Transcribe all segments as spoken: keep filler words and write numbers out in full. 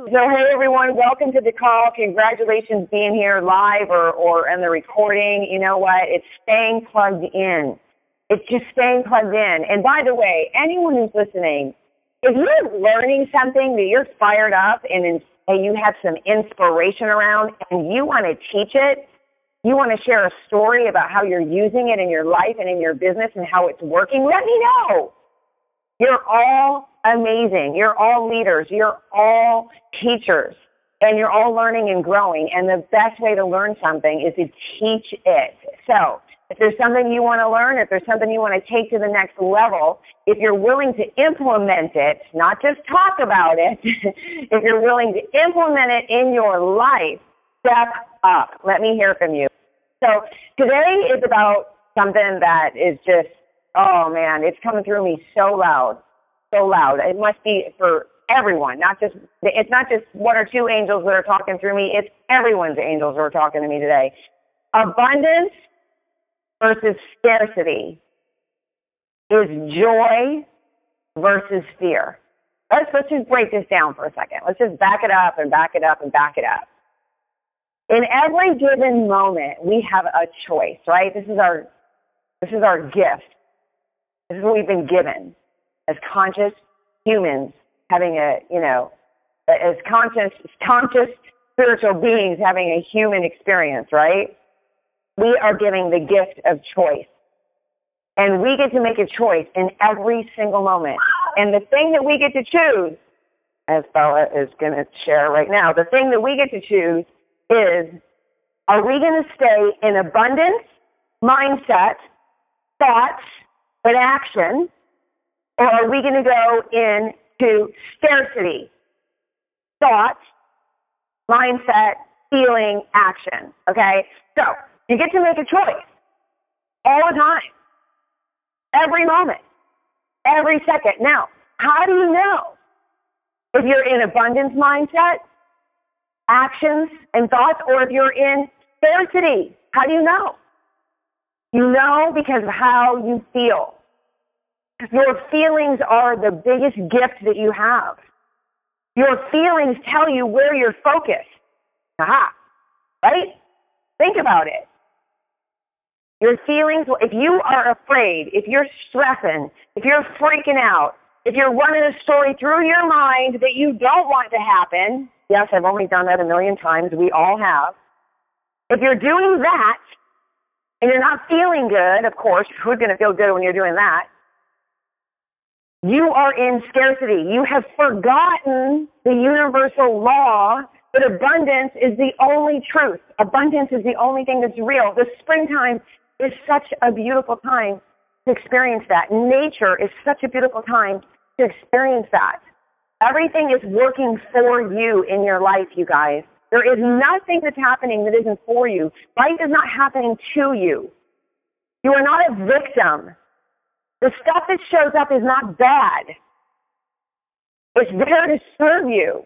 So, hey, everyone, welcome to the call. Congratulations being here live or, or in the recording. You know what? It's staying plugged in. It's just staying plugged in. And by the way, anyone who's listening, if you're learning something that you're fired up and, and you have some inspiration around and you want to teach it, you want to share a story about how you're using it in your life and in your business and how it's working, let me know. You're all amazing. You're all leaders. You're all teachers. And you're all learning and growing. And the best way to learn something is to teach it. So if there's something you want to learn, if there's something you want to take to the next level, if you're willing to implement it, not just talk about it, if you're willing to implement it in your life, step up. Let me hear from you. So today is about something that is just, oh man, it's coming through me so loud, so loud. It must be for everyone, not just, it's not just one or two angels that are talking through me, it's everyone's angels who are talking to me today. Abundance versus scarcity is joy versus fear. Let's, let's just break this down for a second. Let's just back it up and back it up and back it up. In every given moment, we have a choice, right? This is our, this is our gift. This is what we've been given as conscious humans having a, you know, as conscious, conscious spiritual beings having a human experience, right? We are giving the gift of choice. And we get to make a choice in every single moment. And the thing that we get to choose, as Bella is going to share right now, the thing that we get to choose is, are we going to stay in abundance, mindset, thoughts, and action, or are we going to go into scarcity, thoughts, mindset, feeling, action, okay? So you get to make a choice all the time, every moment, every second. Now, how do you know if you're in abundance mindset, actions, and thoughts, or if you're in scarcity? How do you know? You know because of how you feel. Your feelings are the biggest gift that you have. Your feelings tell you where you're focused. Aha, right? Think about it. Your feelings, if you are afraid, if you're stressing, if you're freaking out, if you're running a story through your mind that you don't want to happen, yes, I've only done that a million times, we all have. If you're doing that, and you're not feeling good, of course, who's going to feel good when you're doing that? You are in scarcity. You have forgotten the universal law that abundance is the only truth. Abundance is the only thing that's real. The springtime is such a beautiful time to experience that. Nature is such a beautiful time to experience that. Everything is working for you in your life, you guys. There is nothing that's happening that isn't for you. Life is not happening to you. You are not a victim. The stuff that shows up is not bad. It's there to serve you.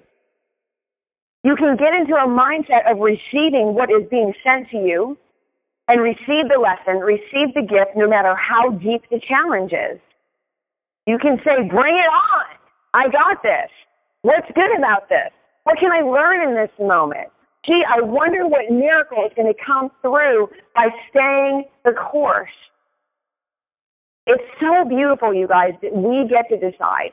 You can get into a mindset of receiving what is being sent to you and receive the lesson, receive the gift, no matter how deep the challenge is. You can say, bring it on. I got this. What's good about this? What can I learn in this moment? Gee, I wonder what miracle is going to come through by staying the course. It's so beautiful, you guys, that we get to decide.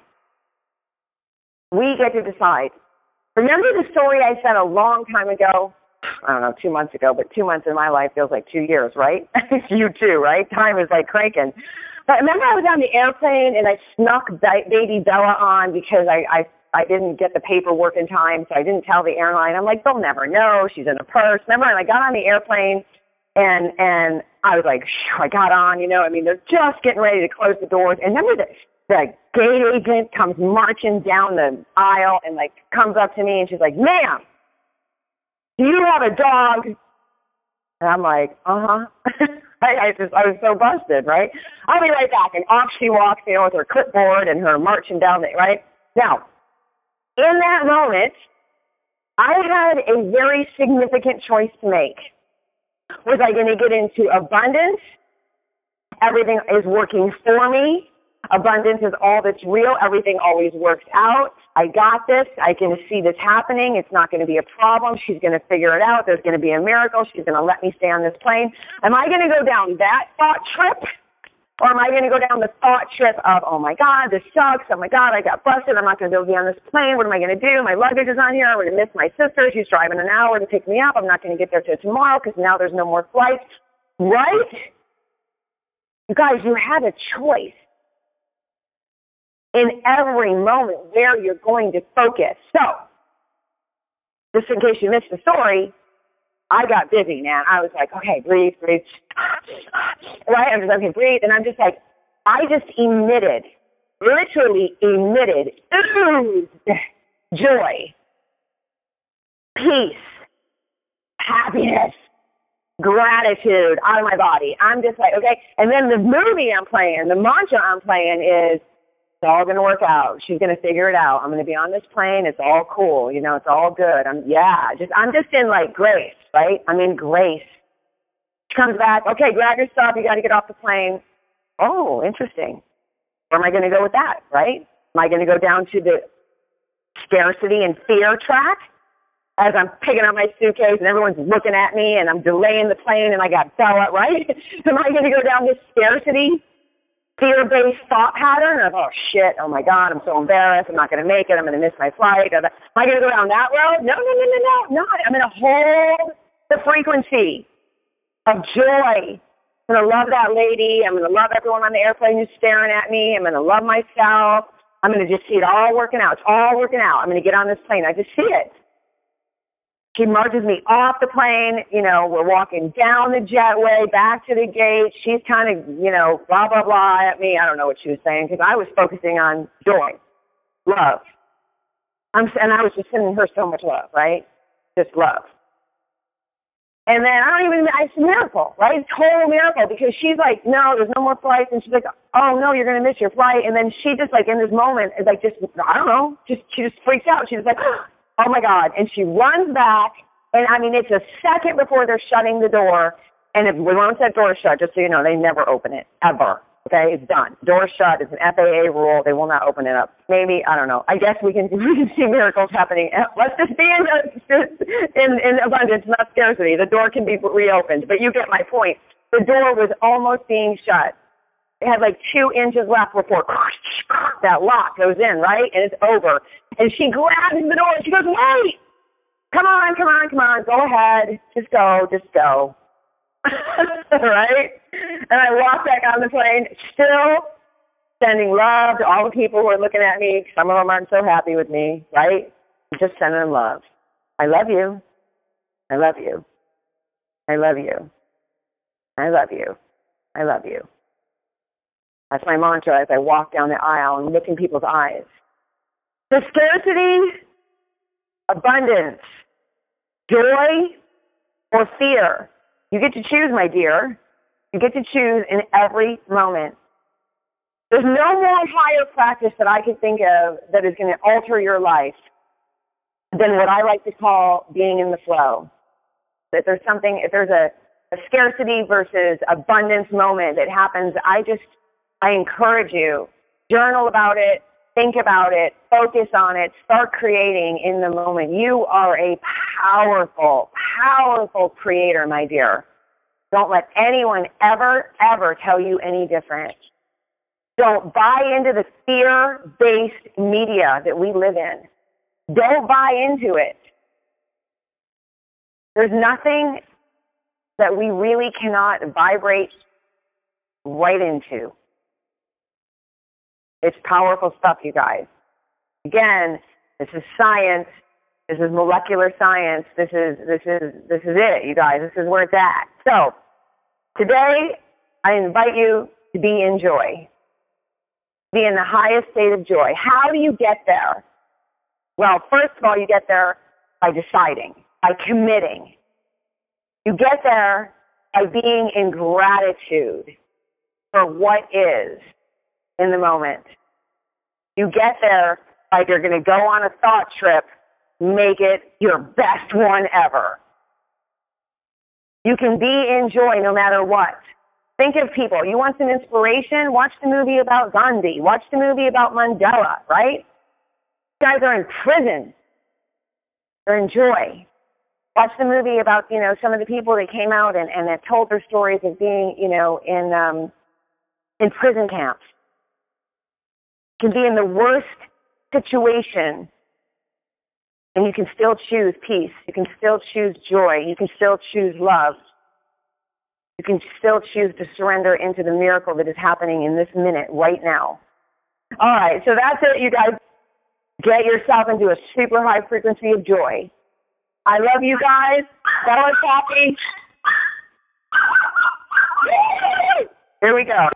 We get to decide. Remember the story I said a long time ago? I don't know, two months ago, but two months in my life feels like two years, right? You too, right? Time is like cranking. But remember I was on the airplane and I snuck baby Bella on because I, I I didn't get the paperwork in time, so I didn't tell the airline. I'm like, they'll never know. She's in a purse. Remember, and I got on the airplane, and and I was like, I got on, you know. I mean, they're just getting ready to close the doors. And remember, the, the gate agent comes marching down the aisle and, like, comes up to me, and she's like, ma'am, do you have a dog? And I'm like, uh-huh. I, I just, I was so busted, right? I'll be right back. And off she walks, you know, with her clipboard and her marching down the, right? Now, in that moment, I had a very significant choice to make. Was I going to get into abundance? Everything is working for me. Abundance is all that's real. Everything always works out. I got this. I can see this happening. It's not going to be a problem. She's going to figure it out. There's going to be a miracle. She's going to let me stay on this plane. Am I going to go down that thought trip? Or am I going to go down the thought trip of, oh, my God, this sucks. Oh, my God, I got busted. I'm not going to be able to be on this plane. What am I going to do? My luggage is on here. I'm going to miss my sister. She's driving an hour to pick me up. I'm not going to get there till tomorrow because now there's no more flights. Right? You guys, you have a choice in every moment where you're going to focus. So, just in case you missed the story, I got busy, man. I was like, okay, breathe, breathe. Right? I'm just, okay, breathe. And I'm just like, I just emitted, literally emitted, oozed joy, peace, happiness, gratitude out of my body. I'm just like, okay. And then the movie I'm playing, the mantra I'm playing is, it's all going to work out. She's going to figure it out. I'm going to be on this plane. It's all cool. You know, it's all good. I'm, yeah, just, I'm just in like grace, right? I'm in grace. She comes back. Okay, grab your stuff. You got to get off the plane. Oh, interesting. Where am I going to go with that, right? Am I going to go down to the scarcity and fear track as I'm picking up my suitcase and everyone's looking at me and I'm delaying the plane and I got Bella, right? Am I going to go down this scarcity, fear-based thought pattern of, oh, shit, oh, my God, I'm so embarrassed, I'm not going to make it, I'm going to miss my flight? Am I going to go down that road? No, no, no, no, no, no. I'm going to hold the frequency of joy. I'm going to love that lady. I'm going to love everyone on the airplane who's staring at me. I'm going to love myself. I'm going to just see it all working out. It's all working out. I'm going to get on this plane. I just see it. She marches me off the plane. You know, we're walking down the jetway, back to the gate. She's kind of, you know, blah, blah, blah at me. I don't know what she was saying because I was focusing on joy, love. I'm, and I was just sending her so much love, right? Just love. And then I don't even, it's a miracle, right? It's a total miracle because she's like, no, there's no more flights. And she's like, oh, no, you're going to miss your flight. And then she just like in this moment is like, just, I don't know, just, she just freaks out. She's like, oh my God. And she runs back. And I mean, it's a second before they're shutting the door. And if we once that door is shut, just so you know, they never open it, ever. Okay, it's done. Door shut. It's an F A A rule. They will not open it up. Maybe, I don't know. I guess we can we can see miracles happening. Let's just be in, in, in abundance, not scarcity. The door can be reopened. But you get my point. The door was almost being shut. It had like two inches left before that lock goes in, right? And it's over. And she grabs the door. She goes, wait. Come on, come on, come on. Go ahead. Just go. Just go. Right? And I walk back on the plane, still sending love to all the people who are looking at me. Some of them aren't so happy with me, right? Just sending them love. I love you. I love you. I love you. I love you. I love you. That's my mantra as I walk down the aisle and look in people's eyes. The scarcity, abundance, joy, or fear. You get to choose, my dear. You get to choose in every moment. There's no more higher practice that I could think of that is going to alter your life than what I like to call being in the flow. If there's something, if there's a, a scarcity versus abundance moment that happens, I just, I encourage you, journal about it, think about it, focus on it, start creating in the moment. You are a powerful, powerful creator, my dear. Don't let anyone ever, ever tell you any different. Don't buy into the fear-based media that we live in. Don't buy into it. There's nothing that we really cannot vibrate right into. It's powerful stuff, you guys. Again, this is science. This is molecular science. This is this is this is it, you guys. This is where it's at. So today, I invite you to be in joy. Be in the highest state of joy. How do you get there? Well, first of all, you get there by deciding, by committing. You get there by being in gratitude for what is in the moment. You get there by you're going to go on a thought trip, make it your best one ever. You can be in joy no matter what. Think of people. You want some inspiration? Watch the movie about Gandhi. Watch the movie about Mandela, right? These guys are in prison. They're in joy. Watch the movie about, you know, some of the people that came out and, and that told their stories of being, you know, in um, in prison camps. You can be in the worst situation, and you can still choose peace. You can still choose joy. You can still choose love. You can still choose to surrender into the miracle that is happening in this minute, right now. All right, so that's it, you guys. Get yourself into a super high frequency of joy. I love you guys. That was happy. Here we go.